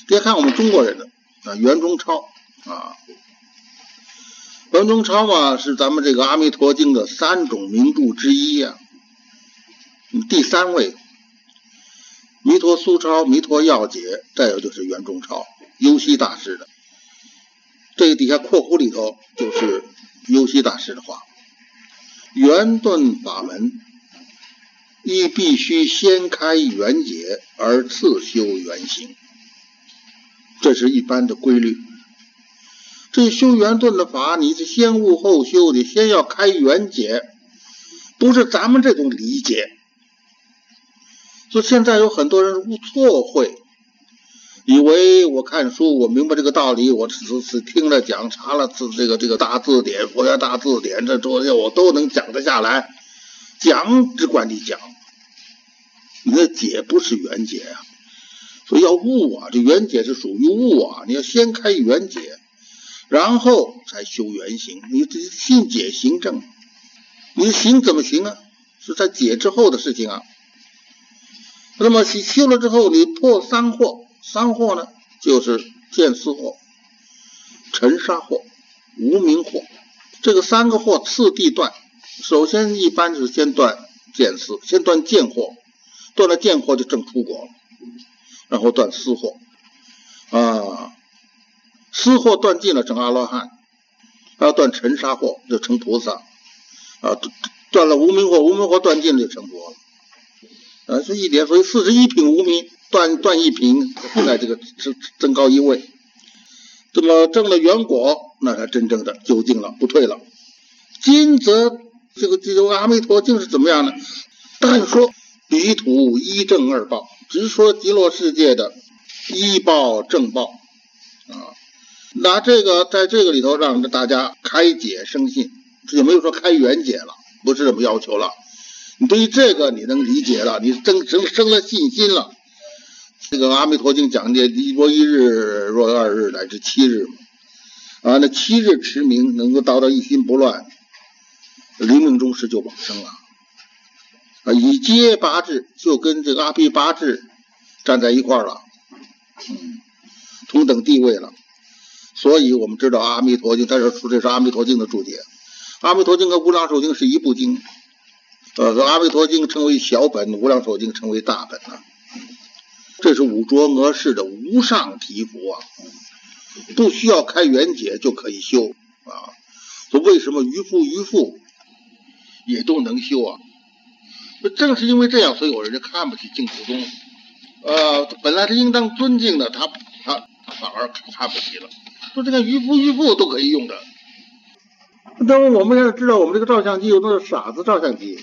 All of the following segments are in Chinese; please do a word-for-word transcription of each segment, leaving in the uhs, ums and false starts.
再看我们中国人的啊，袁中超啊，袁中超嘛是咱们这个《阿弥陀经》的三种名著之一呀、啊，第三位。弥陀苏超、弥陀要解，再有就是袁中超，优溪大师的。这个底下括弧里头就是优溪大师的话：圆顿法门，亦必须先开圆解，而次修圆行。这是一般的规律。这修圆顿的法，你是先悟后修的，先要开圆解，不是咱们这种理解。所以现在有很多人错会，以为我看书我明白这个道理，我只是听了讲，查了字这个这个大字典、佛学大字典，这这些我都能讲得下来。讲只管你讲，你的解不是圆解啊，所以要悟啊，这圆解是属于悟啊，你要先开圆解，然后才修圆行。你这信解行正，你的行怎么行啊？是在解之后的事情啊。那么修了之后，你破三惑，三惑呢就是见思惑、尘沙惑、无明惑，这个三个惑次第断。首先一般是先断见思，先断见惑，断了见惑就正出国了，然后断思惑啊，思惑断尽了成阿罗汉，还要断尘沙惑就成菩萨啊，断了无明惑，无明惑断尽了就成佛了。啊，是一点，所以四十一品无明断断一品，在这个增高一位。这么证了圆果，那才真正的究竟了，不退了。今则这个这个阿弥陀经是怎么样呢？但说彼土一正二报，只说极乐世界的一报正报啊。那这个在这个里头让大家开解生信，也没有说开圆解了，不是这么要求了。你对于这个你能理解了，你生生生了信心了。这个阿弥陀经讲的若一日若二日乃至七日啊，那七日持名能够达到一心不乱，临命终时就往生了啊，以皆八智就跟这个阿毗八智站在一块儿了，嗯，同等地位了。所以我们知道阿弥陀经，在这出这是阿弥陀经的注解。阿弥陀经和无量寿经是一部经。呃，阿弥陀经称为小本，无量寿经称为大本啊。这是五浊俄式的无上提佛啊，不需要开圆解就可以修啊。所以为什么愚妇愚妇也都能修啊？正是因为这样，所以有人就看不起净土宗。呃，本来是应当尊敬的，他他他反而看不起了，说这个愚妇愚妇都可以用的。那么我们现在知道，我们这个照相机有那个傻子照相机。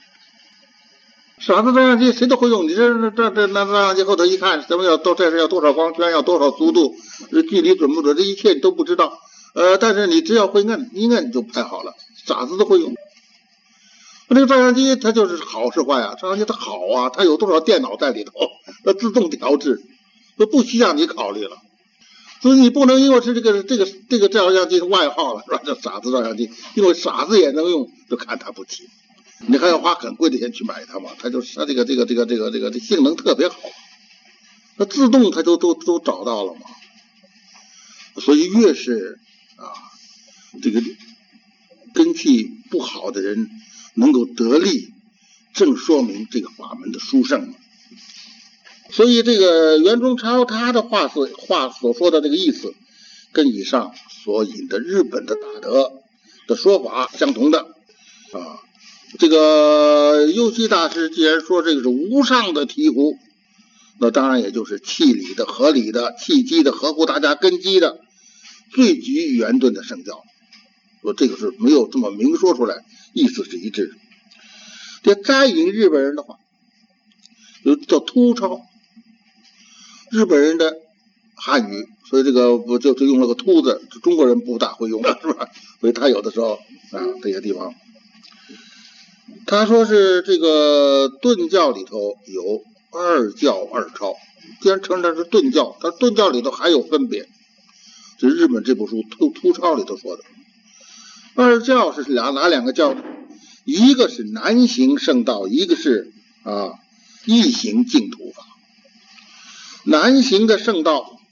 傻子照相机谁都会用，你这这这那照相机后头一看，什么要多这是要多少光圈，要多少速度，距离准不准，这一切你都不知道。呃，但是你只要会摁，一摁就拍好了，傻子都会用。那这个照相机它就是好是坏啊？照相机它好啊，它有多少电脑在里头，它自动调制，它不需要你考虑了。所以你不能因为是这个这个这个照相机的外号了，是吧？这傻子照相机，因为傻子也能用，就看它不起。你还要花很贵的钱去买它嘛？它就是它这个这个这个这个这个这性能特别好，它自动它就都都找到了嘛。所以越是啊这个根气不好的人能够得力，正说明这个法门的殊胜。所以这个袁中超他的话所话所说的这个意思，跟以上所引的日本的大德的说法相同的啊。这个优溪大师既然说这个是无上的醍醐，那当然也就是气理的、合理的、契机的、合乎大家根基的、最具圆顿的圣教。说这个是没有这么明说出来，意思是一致的。这再引日本人的话，就叫突超，日本人的汉语，所以这个不就就用了个突字，中国人不大会用了，是吧？所以他有的时候啊这些地方。他说是这个顿教里头有二教二超，既然承认它是顿教，但顿教里头还有分别，这是日本这部书突突超里头说的。二教是俩哪两个教？一个是南行圣道，一个是啊异行净土法。南行的圣道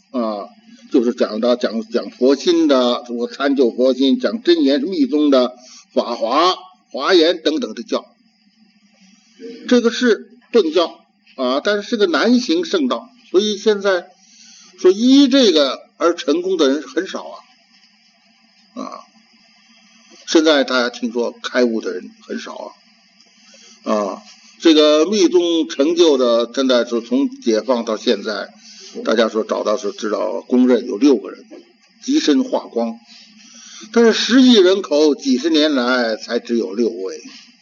啊，就是讲的讲讲佛心的，什么参究佛心，讲真言是密宗的法华、华严等等的教。这个是顿教啊，但是是个难行圣道，所以现在说依这个而成功的人很少啊啊！现在大家听说开悟的人很少啊啊！这个密宗成就的，现在是从解放到现在，大家说找到是知道公认有六个人，极深化光，但是十亿人口几十年来才只有六位，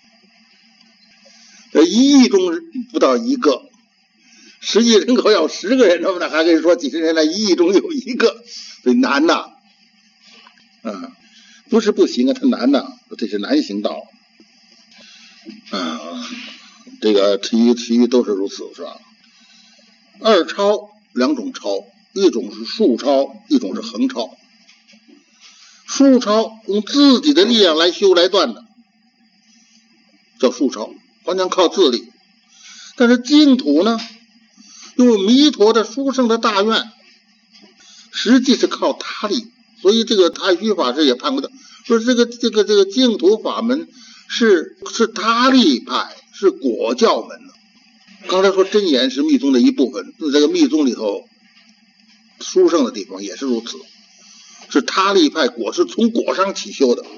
一亿中不到一个，十亿人口要十个人，那么还可以说几十年来一亿中有一个，所以难呐，啊，不是不行啊，它难呐，这是难行道啊。这个其余其余都是如此，是吧？二超两种超，一种是竖超，一种是横超。竖超用自己的力量来修来断的，叫竖超，完全靠自力。但是净土呢，用弥陀的殊胜的大愿，实际是靠他力。所以这个太虚法师也判过的，说这个这个这个净土法门是是他力派。是果教门的。刚才说真言是密宗的一部分，这个密宗里头殊胜的地方也是如此，是他力派果，是从果上起修的。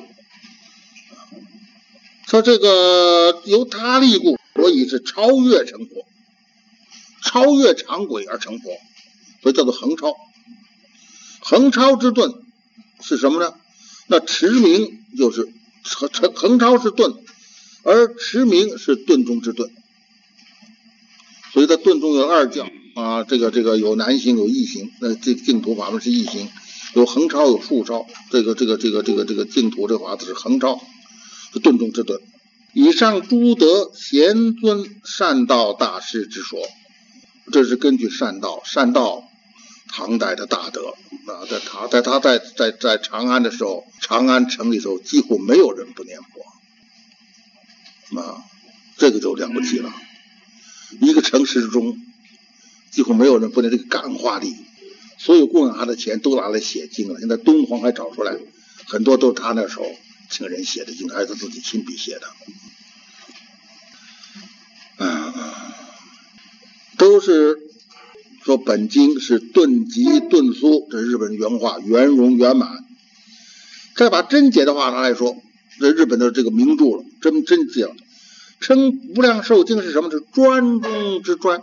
说这个由他力故，所以是超越成佛，超越常轨而成佛，所以叫做横超。横超之顿是什么呢？那持名就是横超是顿，而持名是顿中之顿，所以在顿中有二教啊，这个这个有难行有易行，那这净土法门是易行，有横超有竖超，这个这个这个这个这个净土这个法子是横超，是顿中之顿。以上诸德贤尊善道大师之说，这是根据善道，善道唐代的大德啊，在他在他在在在长安的时候，长安城里头几乎没有人不念佛。啊，这个就了不起了！一个城市中，几乎没有人不能这个感化力，所有供养他的钱都拿来写经了。现在敦煌还找出来，很多都是他那时候请人写的经，还是他自己亲笔写的。啊，都是说本经是顿极顿苏，这是日本原话，圆融圆满。再把真解的话拿来说，这日本的这个名著了，真真解了。称无量寿经是什么？是专中之专。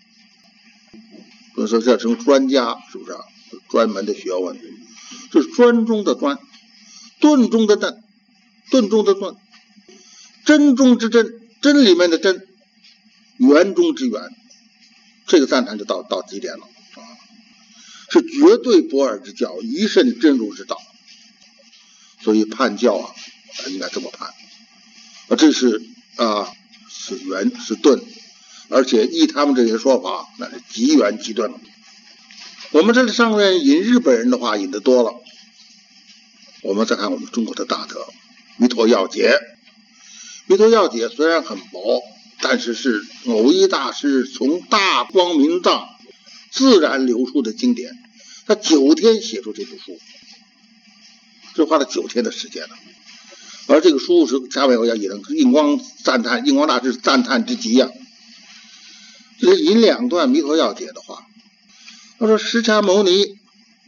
所以说叫成专家，是不是啊？专门的学问，这是专中的专，顿中的顿，顿中的顿，真中之真，真里面的真，圆中之圆。这个赞叹就到到极点了啊！是绝对不二之教，一甚真如之道。所以判教啊，应该这么判啊，这是啊是圆是顿，而且依他们这些说法，那是极圆极顿了。我们这里上面引日本人的话引得多了，我们再看我们中国的大德弥陀要解。弥陀要解虽然很薄，但是是某一大师从大光明藏自然流出的经典，他九天写出这部书，这花了九天的时间了。而这个书是下面我要引印光赞叹，印光大师赞叹之极啊。这引两段弥陀要解的话，他说释迦牟尼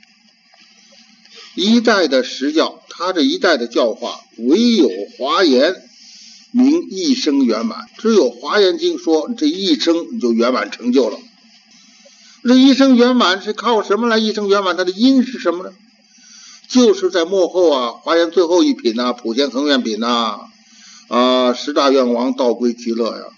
一代的实教，他这一代的教化唯有华严名一生圆满，只有华严经说这一生你就圆满成就了。这一生圆满是靠什么来一生圆满？它的因是什么呢？就是在幕后啊，华严最后一品啊，普贤恒愿品啊，啊，十大愿王道归极乐呀，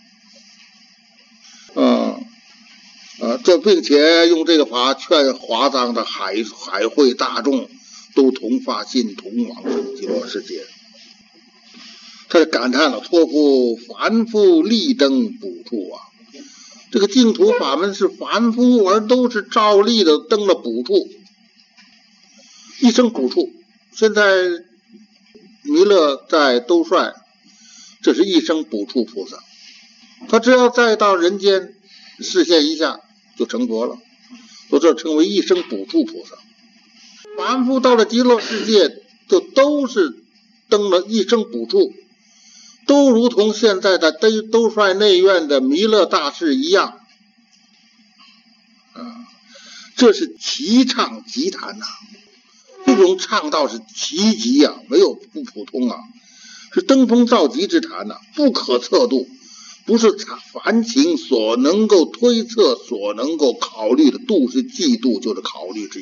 啊啊，这并且用这个法劝华藏的海海会大众都同发心，同往生极乐世界。他感叹了托付凡夫力登补处啊，这个净土法门是凡夫而都是照例的登了补处。一生补处，现在弥勒在兜率，这是一生补处菩萨，他只要再到人间示现一下就成佛了。 说这称为一生补处菩萨。凡夫到了极乐世界，就都是登了一生补处，都如同现在的兜兜率内院的弥勒大士一样。啊，这是奇唱奇谈呐、啊，这种唱道是奇极啊，没有不普通啊，是登峰造极之谈呐、啊，不可测度，不是凡情所能够推测、所能够考虑的。度是嫉妒，就是考虑之一。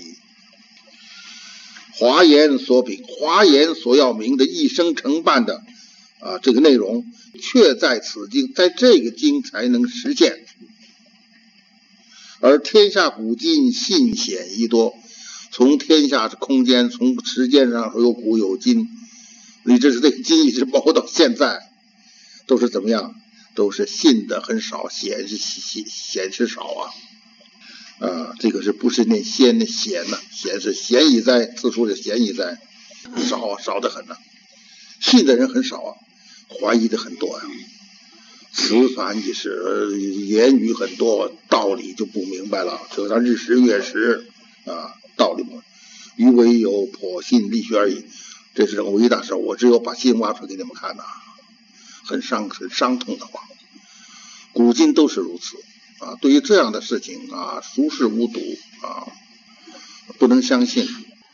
华严所禀，华严所要明的一生承办的啊这个内容，却在此经，在这个经才能实现。而天下古今信显宜多，从天下空间，从时间上说有古有今，你这是这个经一直包括到现在，都是怎么样？都是信的很少，显是显显是少啊。啊，这个是不是念先的显呢？显是显以哉，字数是显以哉，少啊，少得很呢、啊。信的人很少啊，怀疑的很多呀、啊。词繁一时，言语很多，道理就不明白了。就像日食月食啊，道理嘛，余唯有颇信力学而已。这是这个伟大事，我只有把心挖出来给你们看呐、啊，很伤很伤痛的话。古今都是如此。啊，对于这样的事情啊，熟视无睹啊，不能相信。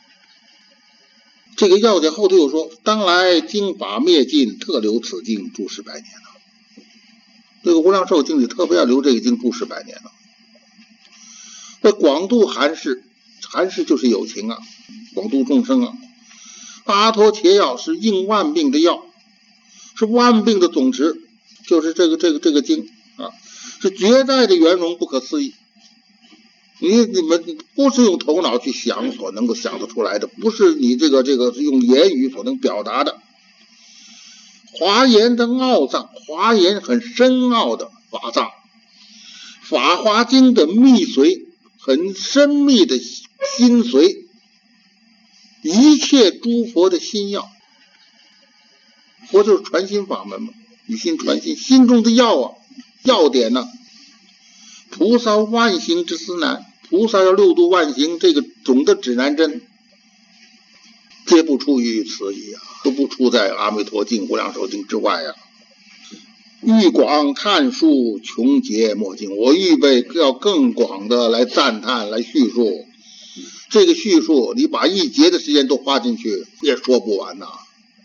这个要解后头又说，当来经法灭尽，特留此经住世百年了。这个无量寿经里特别要留这个经住世百年了。那广度含世，含世就是有情啊，广度众生啊。阿陀切药是应万病的药，是万病的总持，就是这个这个这个经啊。是绝代的圆融，不可思议。你你们不是用头脑去想所能够想得出来的，不是你这个这个用言语所能表达的。华严的奥藏，华严很深奥的法藏，法华经的密髓，很深密的心髓，一切诸佛的心药。佛就是传心法门嘛，以心传心，心中的药啊。要点呢，菩萨万行之思难，菩萨要六度万行，这个总的指南针，皆不出于此意啊，都不出在阿弥陀经、无量寿经之外啊。欲广叹述，穷劫莫尽。我预备要更广的来赞叹，来叙述。这个叙述，你把一节的时间都花进去，也说不完呐、啊。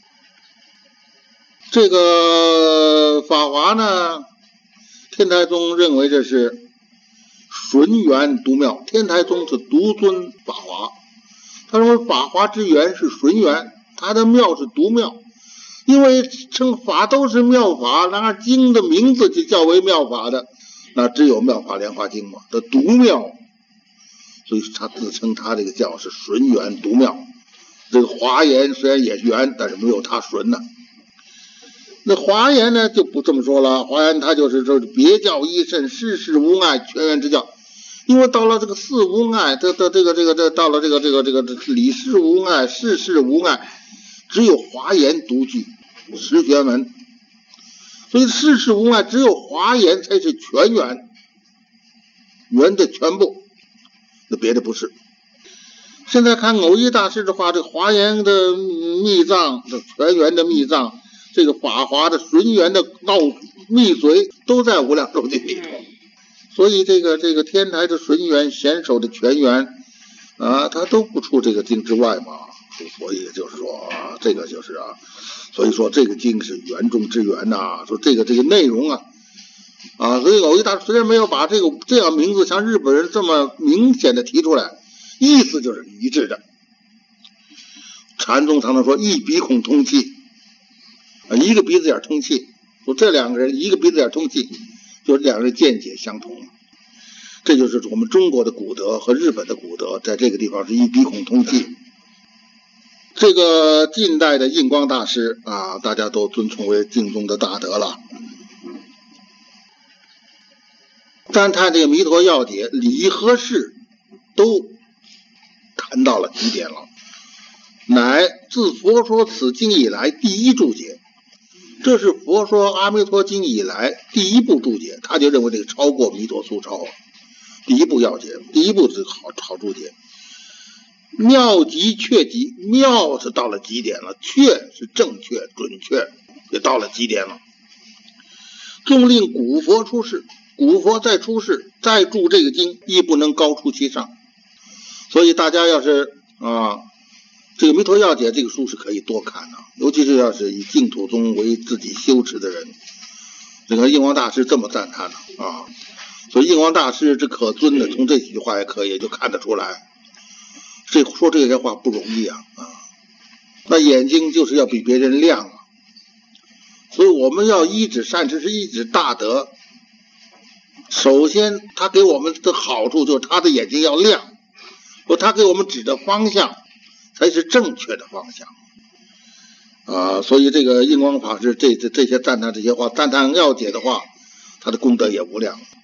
这个法华呢？天台宗认为这是纯元独妙，天台宗是独尊法华，他认为法华之源是纯元，他的妙是独妙，因为称法都是妙法，那经的名字就叫为妙法的，那只有妙法莲华经嘛，的独妙，所以他自称他这个教是纯元独妙。这个华严虽然也元，但是没有他纯呢。那华严呢就不这么说了，华严它就是说别教一甚，世世无碍，全圆之教。因为到了这个四无碍，这这这个这个这到了这个这个这个理事无碍，世世无碍，只有华严独具十玄门，所以世世无碍只有华严才是全圆，圆的全部，那别的不是。现在看偶一大师的话，这华严的密藏，这全圆的密藏。这个法华的纯元的奥密髓都在无量寿经里头，所以这个这个天台的纯元、显手的全元啊，它都不出这个经之外嘛。所以就是说啊，这个就是啊，所以说这个经是圆中之圆呐、啊。说这个这个内容啊啊，所以偶一大师虽然没有把这个这样名字像日本人这么明显的提出来，意思就是一致的。禅宗常常说一鼻孔通气。一个鼻子眼通气，说这两个人一个鼻子眼通气，就是两个人见解相同。这就是我们中国的古德和日本的古德，在这个地方是一鼻孔通气。这个近代的印光大师啊，大家都尊崇为净宗的大德了。赞叹这个弥陀要解，理和事都谈到了极点了，乃自佛说此经以来第一注解。这是佛说阿弥陀经以来第一部注解，他就认为这个超过弥陀疏钞， 第一步要解，第一步是好好注解。妙极确极，妙是到了极点了，确是正确准确，也到了极点了。纵令古佛出世，古佛再出世再著这个经，亦不能高出其上。所以大家要是啊，这个《弥陀要解》这个书是可以多看的，尤其是要是以净土宗为自己修持的人。这个印光大师这么赞叹的啊，所以印光大师之可尊的，从这几句话也可以就看得出来。这说这些话不容易啊啊！那眼睛就是要比别人亮啊，所以我们要依止善知识，依止大德。首先，他给我们的好处就是他的眼睛要亮，或他给我们指的方向才是正确的方向啊。所以这个印光法师这这这些赞叹这些话，赞叹要解的话，他的功德也无量。